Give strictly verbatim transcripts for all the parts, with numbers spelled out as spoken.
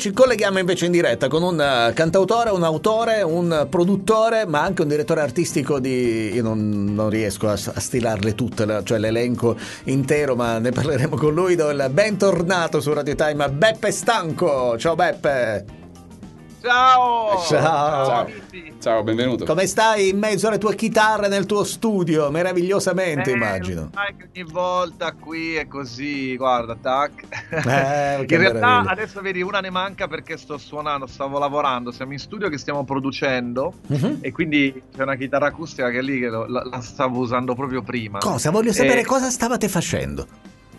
ci colleghiamo invece in diretta con un uh, cantautore, un autore, un produttore, ma anche un direttore artistico di... Io non, non riesco a, a stilarle tutte, cioè l'elenco intero, ma ne parleremo con lui. Do il bentornato su Radio Time, Beppe Stanco. Ciao Beppe. Ciao! Ciao! Ciao, Ciao, benvenuto. Come stai in mezzo alle tue chitarre nel tuo studio? Meravigliosamente, eh, immagino. Sai che ogni volta qui è così, guarda, tac. Eh, in realtà meraviglia. Adesso vedi, una ne manca perché sto suonando, stavo lavorando, siamo in studio che stiamo producendo uh-huh. e quindi c'è una chitarra acustica che è lì che lo, la, la stavo usando proprio prima. Cosa? Voglio sapere e... cosa stavate facendo.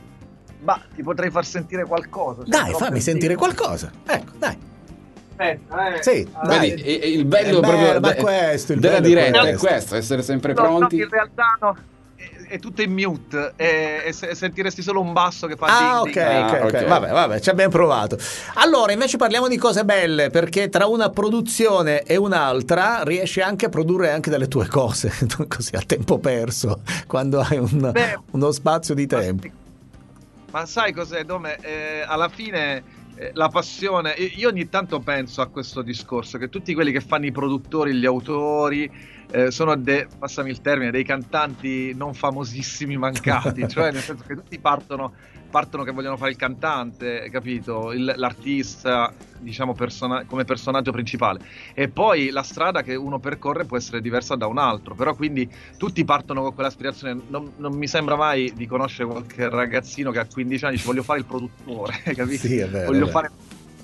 Ma ti potrei far sentire qualcosa. Dai, fammi sentire qualcosa. Ecco, dai. Aspetta, eh. Sì, vedi, dai. il bello eh, proprio ma de- questo, il della bello diretta questo. è questo, essere sempre no, pronti. No, in realtà no, è, è tutto in mute e, e se, sentiresti solo un basso che fa ah, ding, ok, ding, ok, ah, ok, ok. vabbè, vabbè, ci abbiamo provato. Allora, invece parliamo di cose belle, perché tra una produzione e un'altra riesci anche a produrre anche delle tue cose, così a tempo perso, quando hai un, Beh, uno spazio di tempo. Ma sai cos'è, Dome? Eh, alla fine eh, la passione, io ogni tanto penso a questo discorso, che tutti quelli che fanno i produttori, gli autori, eh, sono, de, passami il termine, dei cantanti non famosissimi mancati, cioè nel senso che tutti partono, partono che vogliono fare il cantante, capito? Il, l'artista, diciamo, persona, come personaggio principale, e poi la strada che uno percorre può essere diversa da un altro, però quindi tutti partono con quell'aspirazione. Non, non mi sembra mai di conoscere qualche ragazzino che a quindici anni dice voglio fare il produttore, capito? Sì, è vero, voglio è vero. fare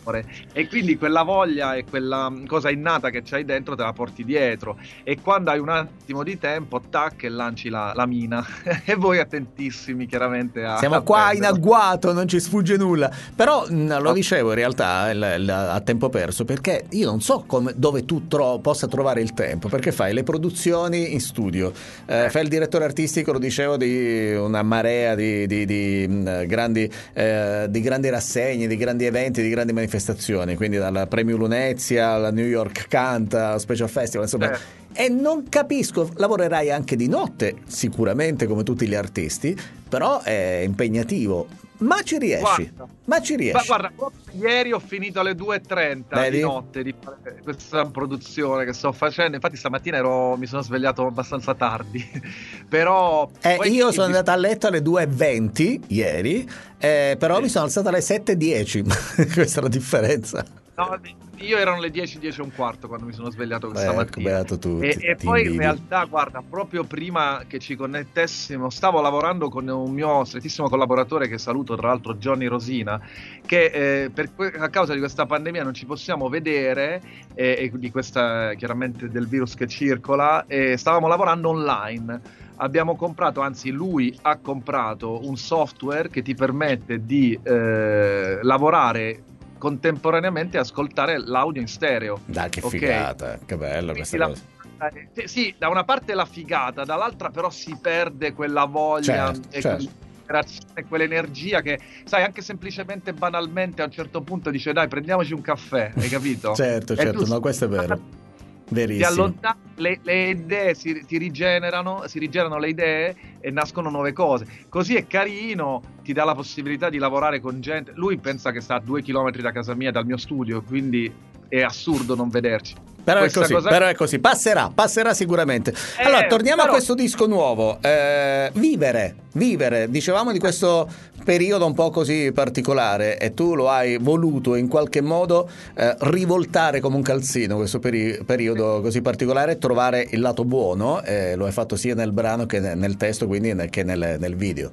e quindi quella voglia e quella cosa innata che c'hai dentro te la porti dietro, e quando hai un attimo di tempo tac e lanci la, la mina e voi attentissimi chiaramente a siamo a qua prenderlo. in agguato, non ci sfugge nulla, però mh, lo dicevo in realtà il, il, a tempo perso, perché io non so come, dove tu tro- possa trovare il tempo, perché fai le produzioni in studio, eh, fai il direttore artistico, lo dicevo, di una marea di, di, di, mh, grandi, eh, di grandi rassegne, di grandi eventi, di grandi manifestazioni, quindi dal Premio Lunezia alla New York Canta, Special Festival, insomma. Eh. E non capisco, lavorerai anche di notte sicuramente come tutti gli artisti, però è impegnativo, ma ci riesci, Guarda, ma ci riesci. Ma guarda, ieri ho finito alle due e trenta Vedi? di notte di fare questa produzione che sto facendo, infatti stamattina ero, mi sono svegliato abbastanza tardi, però... Eh, poi io il- sono andato a letto alle due e venti ieri, eh, però Sì. mi sono alzato alle sette e dieci, questa è la differenza. No, io erano le dieci, dieci e un quarto quando mi sono svegliato questa Ecco, mattina. beato tu, E, ti- e ti poi in invidio. realtà, guarda, proprio prima che ci connettessimo, stavo lavorando con un mio strettissimo collaboratore, che saluto tra l'altro, Johnny Rosina, che eh, per que- a causa di questa pandemia non ci possiamo vedere, eh, e di questa, chiaramente, del virus che circola, e stavamo lavorando online. Abbiamo comprato, anzi lui ha comprato un software che ti permette di eh, lavorare contemporaneamente e ascoltare l'audio in stereo. Dai, che Ok? figata, che bello questa La- cosa. eh, sì, sì, da una parte la figata, dall'altra però si perde quella voglia Certo, e certo. quell'interazione, quell'energia che, sai, anche semplicemente banalmente a un certo punto dice dai, prendiamoci un caffè, hai capito? Certo, E certo, tu- no, questo è vero, ti verissimo. allontani, le, le idee si, ti rigenerano, si rigenerano le idee e nascono nuove cose. Così è carino, ti dà la possibilità di lavorare con gente. Lui pensa che sta a due chilometri da casa mia, dal mio studio, quindi è assurdo non vederci. Però è Questa così, cosa- però è così, passerà, passerà sicuramente. Eh, Allora, torniamo però- a questo disco nuovo. Eh, vivere, vivere, dicevamo di questo periodo un po' così particolare, e tu lo hai voluto in qualche modo eh, rivoltare come un calzino, questo peri- periodo così particolare, e trovare il lato buono, eh, lo hai fatto sia nel brano che ne- nel testo, quindi nel- che nel, nel video.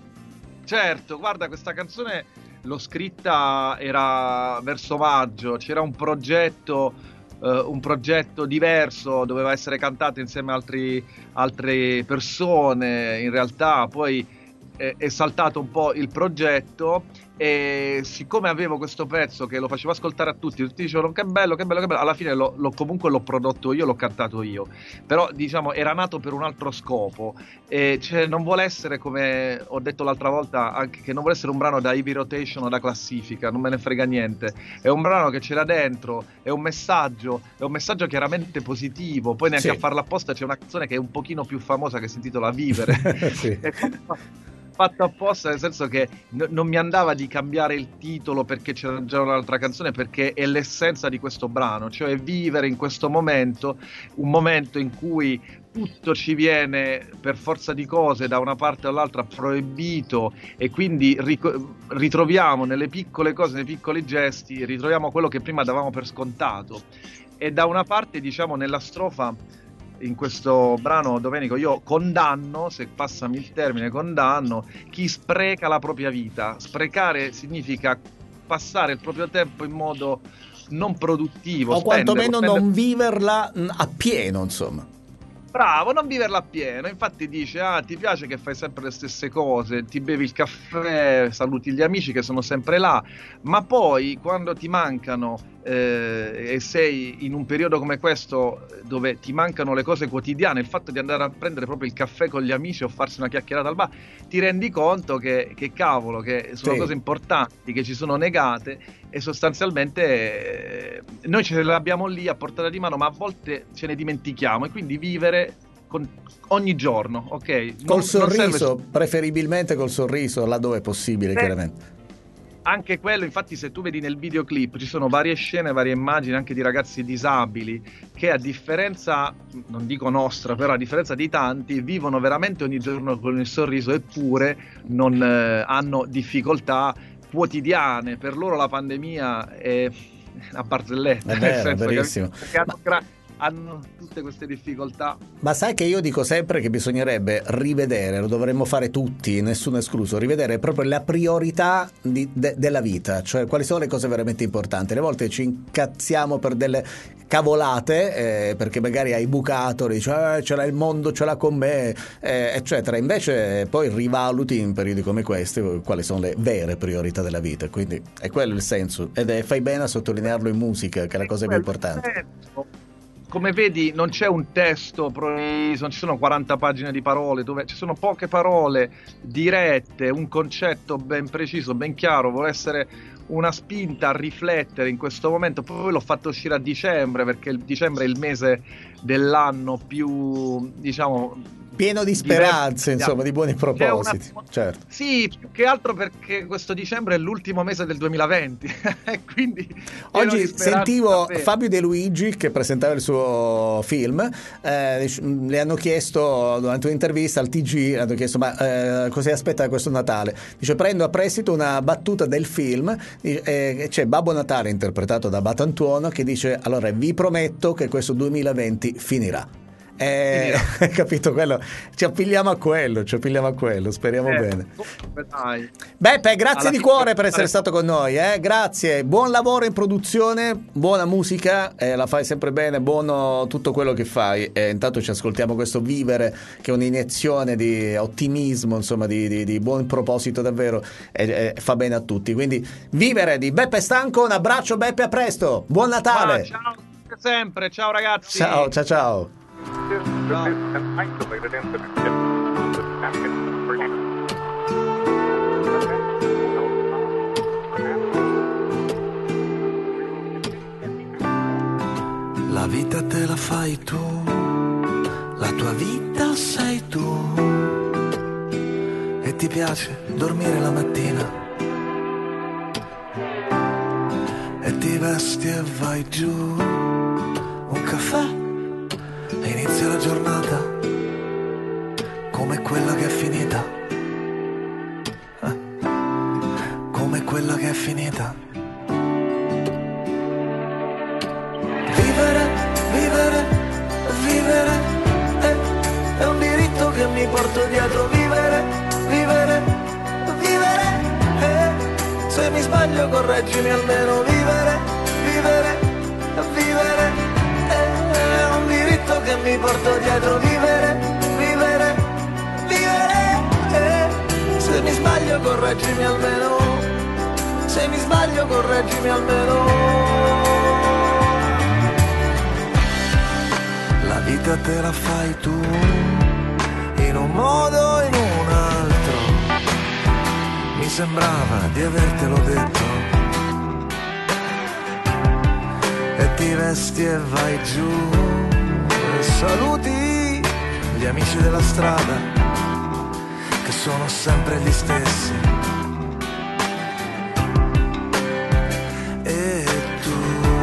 Certo, guarda, questa canzone l'ho scritta, era verso maggio, c'era un progetto, eh, un progetto diverso, doveva essere cantato insieme a altri, altre persone, in realtà poi è, è saltato un po' il progetto, e siccome avevo questo pezzo che lo facevo ascoltare a tutti, tutti dicevano che bello, che bello, che bello, alla fine l'ho, l'ho- comunque l'ho prodotto io, l'ho cantato io, però diciamo era nato per un altro scopo, e cioè, non vuole essere, come ho detto l'altra volta, anche che non vuole essere un brano da heavy rotation o da classifica, non me ne frega niente, è un brano che c'era dentro, è un messaggio, è un messaggio chiaramente positivo, poi neanche Sì. a farla apposta c'è una canzone che è un pochino più famosa che si intitola Vivere. Sì. E fatto apposta, nel senso che n- non mi andava di cambiare il titolo perché c'era già un'altra canzone, perché è l'essenza di questo brano, cioè vivere in questo momento, un momento in cui tutto ci viene per forza di cose da una parte o dall'altra proibito, e quindi ric- ritroviamo nelle piccole cose, nei piccoli gesti, ritroviamo quello che prima davamo per scontato. E da una parte, diciamo, nella strofa, in questo brano, Domenico, io condanno, se passami il termine, condanno chi spreca la propria vita. Sprecare significa passare il proprio tempo in modo non produttivo, o quantomeno spenderlo, non viverla mh, appieno, insomma. Bravo, non viverla appieno. Infatti dice: ah, ti piace che fai sempre le stesse cose, ti bevi il caffè, saluti gli amici che sono sempre là, ma poi quando ti mancano eh, e sei in un periodo come questo dove ti mancano le cose quotidiane, il fatto di andare a prendere proprio il caffè con gli amici o farsi una chiacchierata al bar, ti rendi conto che, che cavolo, che sono Sì. cose importanti che ci sono negate, e sostanzialmente eh, noi ce l'abbiamo lì a portata di mano, ma a volte ce ne dimentichiamo, e quindi vivere con, ogni giorno, ok? Col Non- sorriso, non serve- preferibilmente col sorriso, laddove è possibile, Eh, chiaramente. Anche quello, infatti, se tu vedi nel videoclip ci sono varie scene, varie immagini anche di ragazzi disabili che, a differenza, non dico nostra, però a differenza di tanti, vivono veramente ogni giorno con il sorriso, eppure non eh, hanno difficoltà quotidiane. Per loro la pandemia è una barzelletta, È nel vero, senso, verissimo. capito? Perché hanno, gra- hanno tutte queste difficoltà. Ma sai che io dico sempre che bisognerebbe rivedere, lo dovremmo fare tutti, nessuno escluso, rivedere proprio la priorità di- de- della vita, cioè quali sono le cose veramente importanti. Le volte ci incazziamo per delle cavolate, eh, perché magari hai bucato, dici eh, ce l'ha il mondo, ce l'ha con me, eh, eccetera. Invece poi rivaluti in periodi come questi quali sono le vere priorità della vita, quindi è quello il senso, ed è, fai bene a sottolinearlo in musica, che è la cosa più importante. Come vedi, non c'è un testo preciso, non ci sono quaranta pagine di parole, dove ci sono poche parole dirette, un concetto ben preciso, ben chiaro. Vuole essere una spinta a riflettere in questo momento. Poi l'ho fatto uscire a dicembre, perché il dicembre è il mese dell'anno più, diciamo, Pieno di speranze, diverso. insomma, di buoni C'è una- propositi, certo. Sì, più che altro perché questo dicembre è l'ultimo mese del duemilaventi. Quindi pieno di Oggi speranza, sentivo davvero. Fabio De Luigi che presentava il suo film, eh, le hanno chiesto durante un'intervista al T G, le hanno chiesto ma eh, cosa aspetta questo Natale? Dice prendo a prestito una battuta del film, eh, c'è Babbo Natale interpretato da Batantuono che dice allora vi prometto che questo duemilaventi finirà. Eh, capito quello? Ci appigliamo a quello, ci appigliamo a quello, speriamo Eh, bene. dai. Beppe, grazie Alla di fine- cuore per essere stato con noi, eh? Grazie, buon lavoro in produzione, buona musica, eh, la fai sempre bene, buono tutto quello che fai, e intanto ci ascoltiamo questo Vivere, che è un'iniezione di ottimismo, insomma di, di, di buon proposito davvero, e, e fa bene a tutti, quindi Vivere di Beppe Stanco, un abbraccio Beppe, a presto, buon Natale, Ah, ciao sempre, ciao ragazzi. ciao ciao ciao. La vita te la fai tu, la tua vita sei tu, e ti piace dormire la mattina e ti vesti e vai giù, un caffè e inizia la giornata come quella che è finita, eh, come quella che è finita. Vivere, vivere, vivere, eh, è un diritto che mi porto dietro. Vivere, vivere, vivere, eh, se mi sbaglio correggimi almeno. Vivere, vivere, vivere, eh, è un diritto che mi porto dietro. Vivere, vivere, vivere, eh, se mi sbaglio correggimi almeno. Se mi sbaglio correggimi almeno. La vita te la fai tu, in un modo o in un altro. Mi sembrava di avertelo detto. E ti vesti e vai giù e saluti gli amici della strada che sono sempre gli stessi. E tu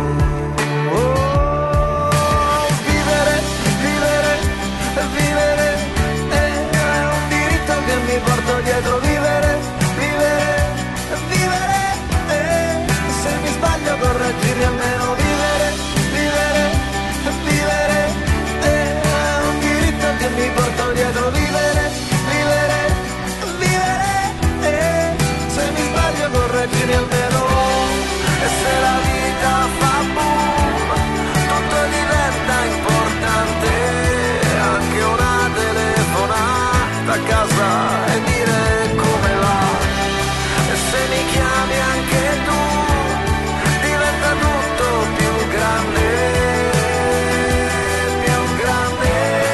oh, vivere, vivere, vivere è un diritto che mi porto dietro. Vivere, vivere, vivere e se mi sbaglio correggimi almeno. Vivere, vivere, vivere è un diritto che mi porto dietro. Vivere, vivere, vivere e se mi sbaglio correggimi almeno. E se la vita fa boom, tutto diventa importante, anche una telefonata a casa e dire come va. E se mi chiami anche tu, diventa tutto più grande, più grande.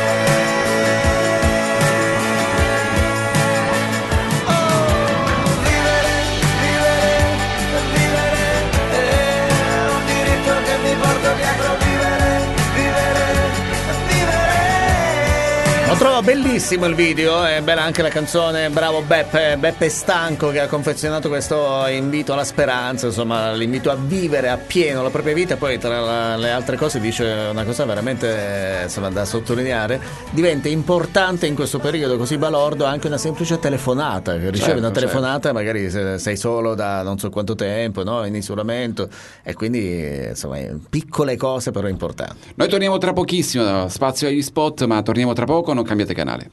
Oh, vivere, vivere, vivere è un diritto che mi porto dietro. Vivere, vivere, vivere. Lo trovo bellissimo il video, è bella anche la canzone, bravo Beppe, Beppe Stanco che ha confezionato questo invito alla speranza, insomma l'invito a vivere appieno la propria vita. Poi tra la- le altre cose dice una cosa veramente insomma, da sottolineare: diventa importante in questo periodo così balordo anche una semplice telefonata, che ricevi Certo, una telefonata magari se sei solo da non so quanto tempo, no? In isolamento, e quindi insomma piccole cose però importanti. Noi torniamo tra pochissimo, spazio agli spot, ma torniamo tra poco, non cambiate canale.